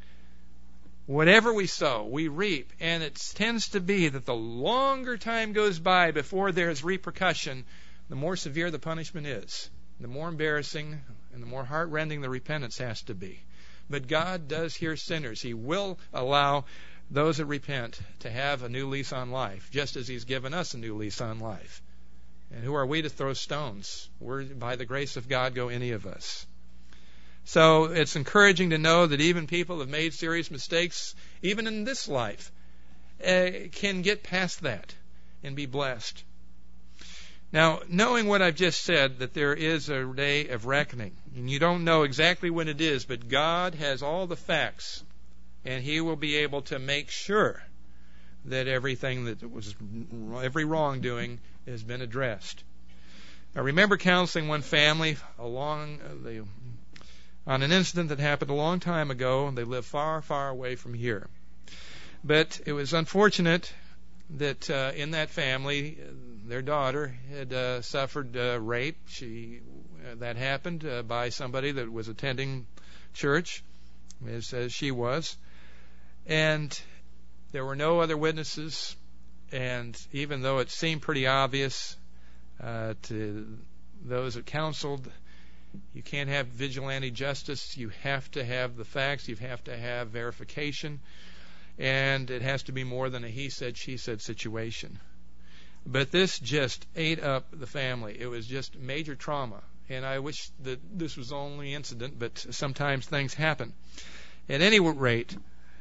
Whatever we sow, we reap. And it tends to be that the longer time goes by before there's repercussion, the more severe the punishment is, the more embarrassing and the more heart-rending the repentance has to be. But God does hear sinners. He will allow those that repent to have a new lease on life, just as He's given us a new lease on life. And who are we to throw stones? We're, by the grace of God, go any of us. So it's encouraging to know that even people who have made serious mistakes, even in this life, uh, can get past that and be blessed. Now, knowing what I've just said, that there is a day of reckoning, and you don't know exactly when it is, but God has all the facts, and He will be able to make sure that everything that was, every wrongdoing has been addressed. I remember counseling one family along the, on an incident that happened a long time ago. They live far, far away from here. But it was unfortunate that uh, in that family, their daughter had uh, suffered uh, rape. She uh, that happened uh, by somebody that was attending church, as, as she was, and there were no other witnesses. And even though it seemed pretty obvious uh, to those that counseled, you can't have vigilante justice. You have to have the facts. You have to have verification. And it has to be more than a he said, she said situation. But this just ate up the family. It was just major trauma. And I wish that this was the only incident, but sometimes things happen. At any rate,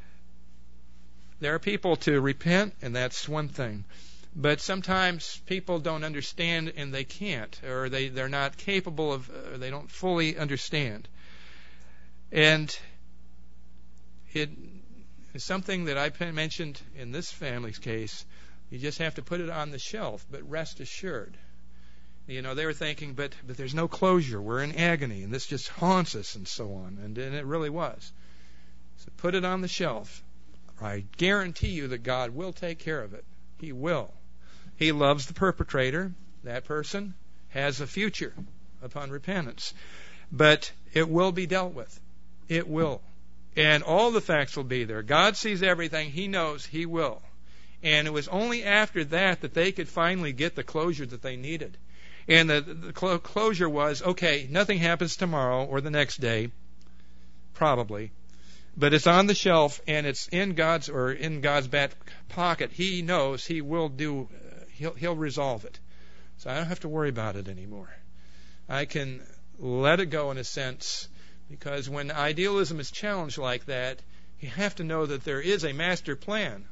there are people to repent, and that's one thing. But sometimes people don't understand, and they can't, or they, they're not capable of, or they don't fully understand. And it is something that I mentioned in this family's case. You just have to put it on the shelf, but rest assured. You know, they were thinking, but but there's no closure. We're in agony, and this just haunts us, and so on. And, and it really was. So put it on the shelf. I guarantee you that God will take care of it. He will. He loves the perpetrator. That person has a future upon repentance. But it will be dealt with. It will. And all the facts will be there. God sees everything. He knows. He will. And it was only after that that they could finally get the closure that they needed. And the, the clo- closure was, okay, nothing happens tomorrow or the next day, probably. But it's on the shelf, and it's in God's or in God's back pocket. He knows He will do. Uh, he'll He'll resolve it. So I don't have to worry about it anymore. I can let it go in a sense, because when idealism is challenged like that, you have to know that there is a master plan.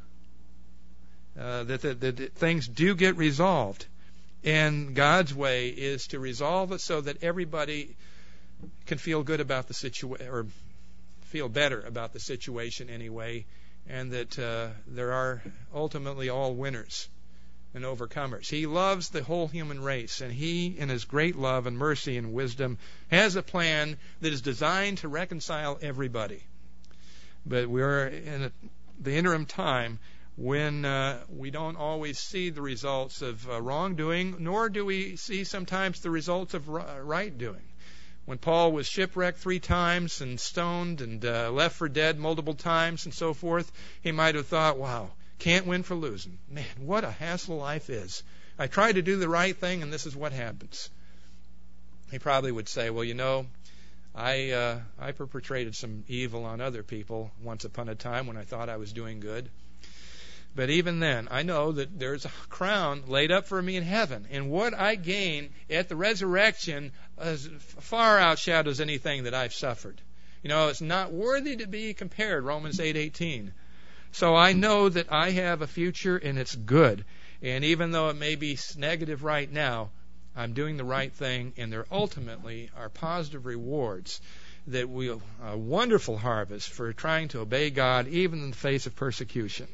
Uh, that, that that things do get resolved, and God's way is to resolve it so that everybody can feel good about the situation, or feel better about the situation anyway, and that uh, there are ultimately all winners and overcomers. He loves the whole human race, and He, in His great love and mercy and wisdom, has a plan that is designed to reconcile everybody. But we're in a, the interim time when uh, we don't always see the results of uh, wrongdoing, nor do we see sometimes the results of right doing. When Paul was shipwrecked three times and stoned and uh, left for dead multiple times and so forth, he might have thought, wow, can't win for losing. Man, what a hassle life is. I try to do the right thing, and this is what happens. He probably would say, well, you know, I uh, I perpetrated some evil on other people once upon a time when I thought I was doing good. But even then, I know that there's a crown laid up for me in heaven. And what I gain at the resurrection as far outshadows anything that I've suffered. You know, it's not worthy to be compared, Romans eight eighteen. So I know that I have a future, and it's good. And even though it may be negative right now, I'm doing the right thing, and there ultimately are positive rewards that will, a wonderful harvest for trying to obey God, even in the face of persecution.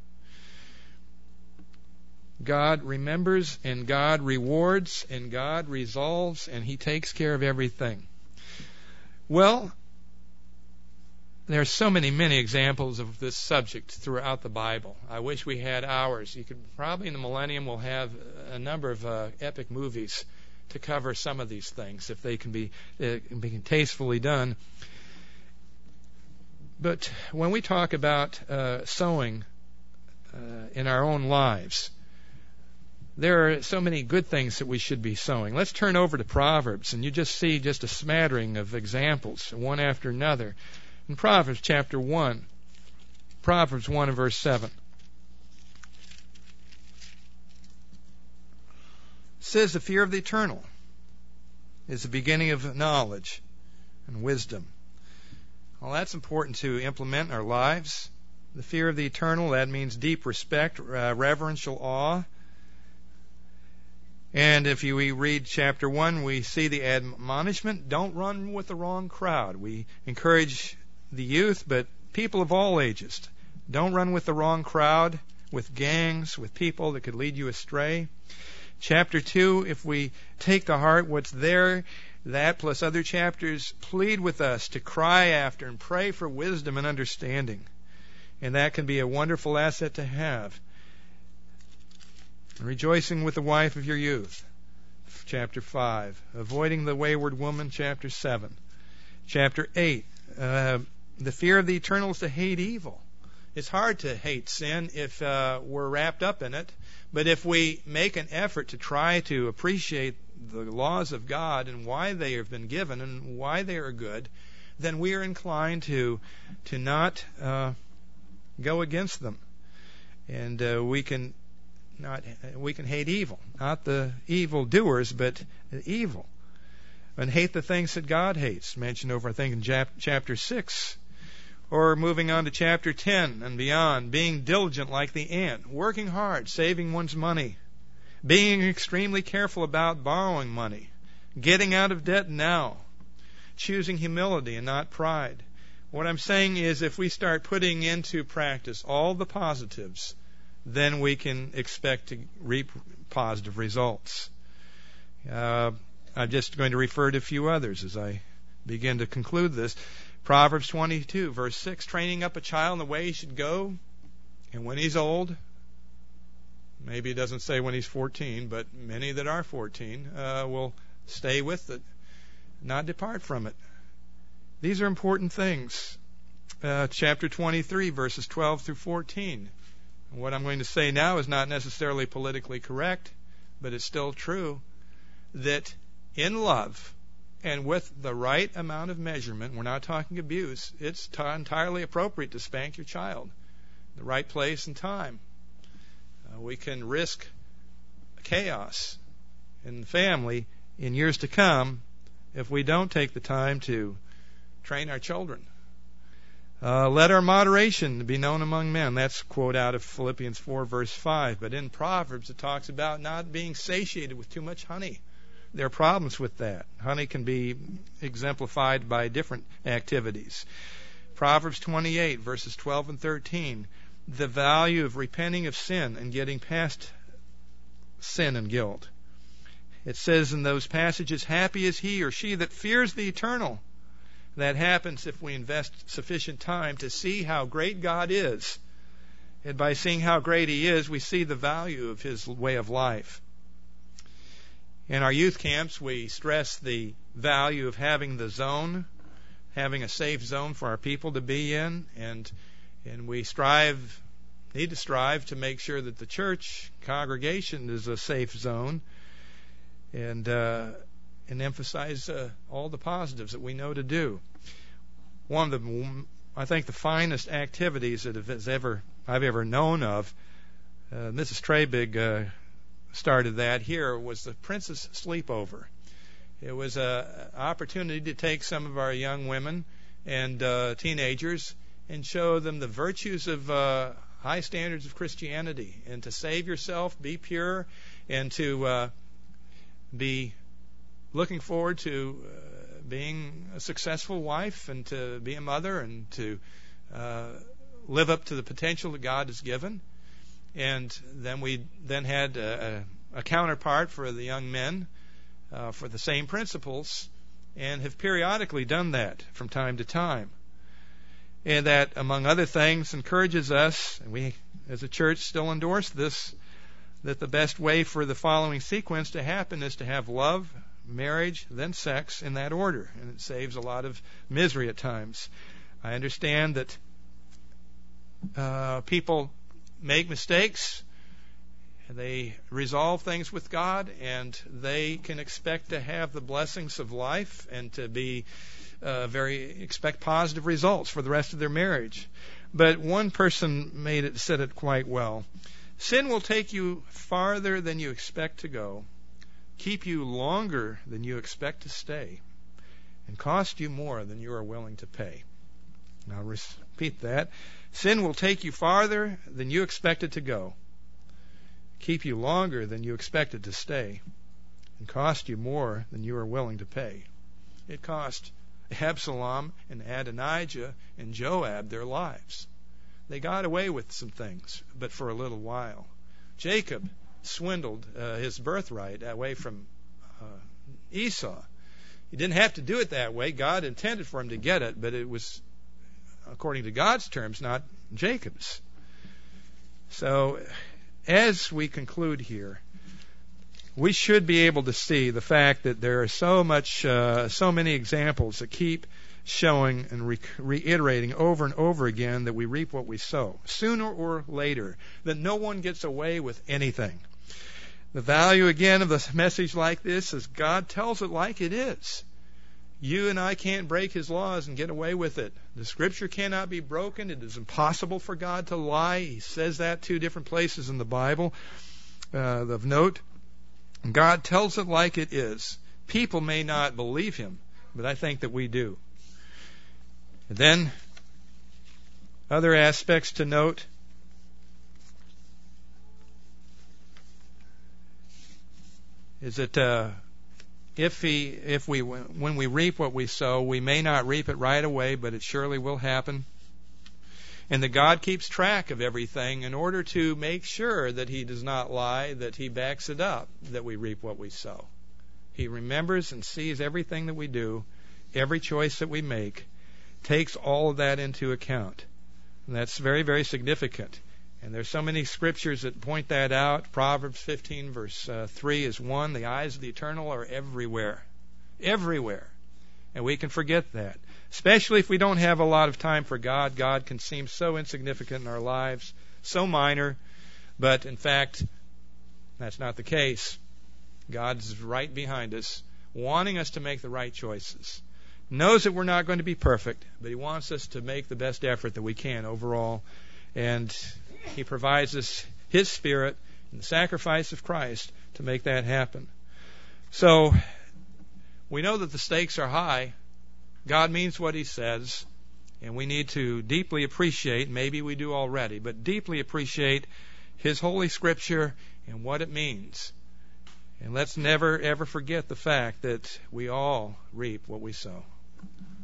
God remembers, and God rewards, and God resolves, and He takes care of everything. Well, There are so many, many examples of this subject throughout the Bible. I wish we had hours. You could probably in the millennium we'll have a number of uh, epic movies to cover some of these things if they can be, uh, be tastefully done. But when we talk about uh, sowing uh, in our own lives, there are so many good things that we should be sowing. Let's turn over to Proverbs, and you just see just a smattering of examples, one after another. In Proverbs chapter one, Proverbs one and verse seven, it says, the fear of the eternal is the beginning of knowledge and wisdom. Well, that's important to implement in our lives. The fear of the eternal, that means deep respect, uh, reverential awe. And if you we read chapter one, we see the admonishment, don't run with the wrong crowd. We encourage the youth, but people of all ages, don't run with the wrong crowd, with gangs, with people that could lead you astray. Chapter two, if we take to heart what's there, that plus other chapters plead with us to cry after and pray for wisdom and understanding. And that can be a wonderful asset to have. Rejoicing with the wife of your youth, chapter five. Avoiding the wayward woman, chapter seven. Chapter eight, uh, the fear of the eternal is to hate evil. It's hard to hate sin if uh, we're wrapped up in it. But if we make an effort to try to appreciate the laws of God and why they have been given and why they are good, then we are inclined to to not uh, go against them. And uh, we can not we can hate evil, not the evil doers, but the evil, and hate the things that God hates. Mentioned over, I think, in chap- chapter six. Or moving on to chapter ten and beyond, being diligent like the ant, working hard, saving one's money, being extremely careful about borrowing money, getting out of debt now, choosing humility and not pride. What I'm saying is if we start putting into practice all the positives, then we can expect to reap positive results. Uh, I'm just going to refer to a few others as I begin to conclude this. Proverbs twenty-two, verse six, training up a child in the way he should go, and when he's old, maybe it doesn't say when he's fourteen, but many that are fourteen uh, will stay with it, not depart from it. These are important things. Uh, chapter twenty-three, verses twelve through fourteen. What I'm going to say now is not necessarily politically correct, but it's still true, that in love, and with the right amount of measurement, we're not talking abuse, it's t- entirely appropriate to spank your child. The right place and time. Uh, we can risk chaos in the family in years to come if we don't take the time to train our children. Uh, let our moderation be known among men. That's a quote out of Philippians four, verse five. But in Proverbs it talks about not being satiated with too much honey. There are problems with that. Honey can be exemplified by different activities. Proverbs twenty-eight, verses twelve and thirteen. The value of repenting of sin and getting past sin and guilt. It says in those passages, happy is he or she that fears the eternal. That happens if we invest sufficient time to see how great God is. And by seeing how great he is, we see the value of his way of life. In our youth camps, we stress the value of having the zone, having a safe zone for our people to be in, and and we strive, need to strive to make sure that the church congregation is a safe zone, and uh, and emphasize uh, all the positives that we know to do. One of the, I think, the finest activities that has ever I've ever known of, uh, Missus Trabig uh, started that here, was the Princess Sleepover. It was an opportunity to take some of our young women and uh, teenagers and show them the virtues of uh, high standards of Christianity, and to save yourself, be pure, and to uh, be looking forward to uh, being a successful wife and to be a mother and to uh, live up to the potential that God has given. And then we then had a, a counterpart for the young men uh, for the same principles, and have periodically done that from time to time. and that, among other things, encourages us, and we as a church still endorse this, that the best way for the following sequence to happen is to have love, marriage, then sex in that order. And it saves a lot of misery at times. I understand that uh, people make mistakes, they resolve things with God, and they can expect to have the blessings of life and to be uh, very expect positive results for the rest of their marriage. But one person made it said it quite well. Sin will take you farther than you expect to go, keep you longer than you expect to stay, and cost you more than you are willing to pay. Now repeat that. Sin will take you farther than you expected to go, keep you longer than you expected to stay, and cost you more than you are willing to pay. It cost Absalom and Adonijah and Joab their lives. They got away with some things, but for a little while. Jacob swindled uh, his birthright away from uh, Esau. He didn't have to do it that way. God intended for him to get it, but it was, according to God's terms, not Jacob's. So, as we conclude here, we should be able to see the fact that there are so much, uh, so many examples that keep showing and re- reiterating over and over again that we reap what we sow, sooner or later, that no one gets away with anything. The value, again, of a message like this is God tells it like it is. You and I can't break His laws and get away with it. The Scripture cannot be broken. It is impossible for God to lie. He says that two different places in the Bible uh, of note. God tells it like it is. People may not believe Him, but I think that we do. And then, other aspects to note. Is that uh, if he, if we, when we reap what we sow, we may not reap it right away, but it surely will happen. And that God keeps track of everything in order to make sure that He does not lie, that He backs it up, that we reap what we sow. He remembers and sees everything that we do, every choice that we make, takes all of that into account. And that's very, very significant. And there's so many scriptures that point that out. Proverbs fifteen verse uh, three is one. The eyes of the eternal are everywhere. Everywhere. And we can forget that. Especially if we don't have a lot of time for God. God can seem so insignificant in our lives, so minor. But in fact, that's not the case. God's right behind us, wanting us to make the right choices. Knows that we're not going to be perfect, but He wants us to make the best effort that we can overall. And He provides us His Spirit and the sacrifice of Christ to make that happen. So, we know that the stakes are high. God means what He says, and we need to deeply appreciate, maybe we do already, but deeply appreciate His Holy Scripture and what it means. And let's never, ever forget the fact that we all reap what we sow.